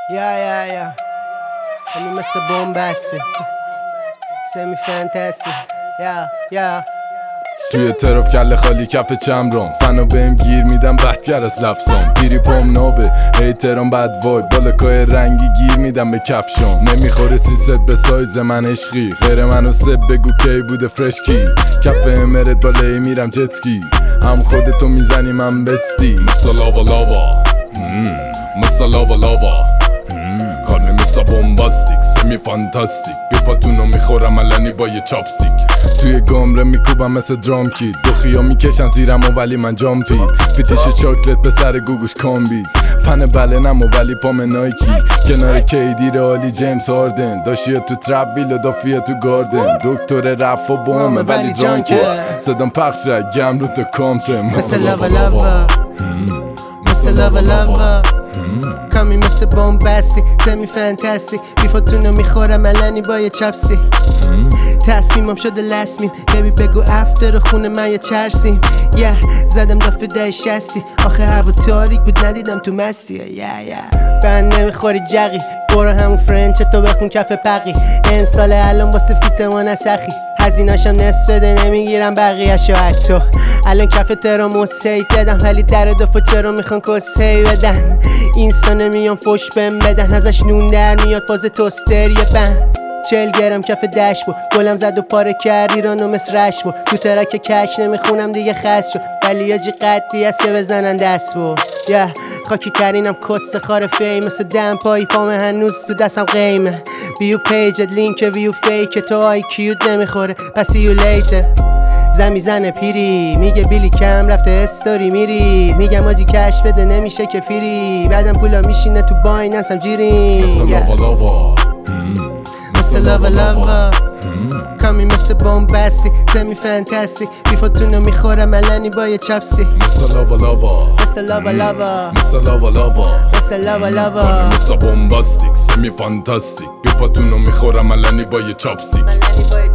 Yeah. همین مثل بومبسته سمی فانتزی Yeah. توی ترف کله خالی کف چمرم فنا بهم گیر میدم بهتر از لفظم پیری پام نابه هیترام بد وای بالکای رنگی گیر میدم به کفشم نمیخوره سیست به سایز من عشقی غیر منو سب بگو کی بوده فرشکی کف امرت بالایی میرم جتکی هم خودتو میزنی من بستی مثل لاوا مثل لاوا کارنه مثل بومباستیک سمی فانتاستیک بیفاتونو میخورم علنی با یه چاپستیک توی گمره میکوبم مثل درام کیت دو خیا میکشن زیرم و ولی من جامپی فیتیش چاکلت به سر گوگوش کامبیز فن بلنم و ولی پام نایکی کنار کیدی رالی جیمز هاردن داشیه تو ترپ ویل دافیه تو گاردن دکتر رف و بومه ولی درانکه صدام پخشه گم رو تو کامته مثل لاوا کامی مثل بومبستی سمی فانتزی بیفاتونو میخورم علنی با یه چاپستیک تصمیمم شده لسمیم ببی بگو افتر خونه من یا چرسیم زدم دافه 1060 آخه هوا تاریک بود ندیدم تو مستی بند نمیخوری جقی برو همون فرنچ تو بخون کف پقی این سال الان واسه فیت ما نسخی هزیناشم نصف بده نمیگیرم بقیهشو حتی الان کف تراموس هی دادم ولی در دفعه چرا میخوان کسهی بدن اینستا نمیان فش بهم بدن ازش نون در میاد فاز توستر یه بند 40 گرم کف دش بود گلم زد و پاره کرد ایرانو مثل رش بود تو ترک کش نمیخونم دیگه خست شد ولی یاجی قدی هست که بزنن دست بود خاکی ترینم کس خار فیم مثل دم پایی پام هنوز تو دستم قیمه بیو پیجت لینک ویو فیک تو آی کیوت نمیخوره پس یو لیته زنه پیری میگه بیلی کم رفته استوری میری میگم آجی کش بده نمیشه که فیری بعدم پولا میشینه تو بایننسم جیرین مثل لاوا کامی مثل بومبستی سمی فانتزی بیفاتونو میخورم علنی با یه چاپستیک مثل لاوا مثل بومباستیک سمی فانتاستیک بیفاتونو میخورم علنی با یه چاپستیک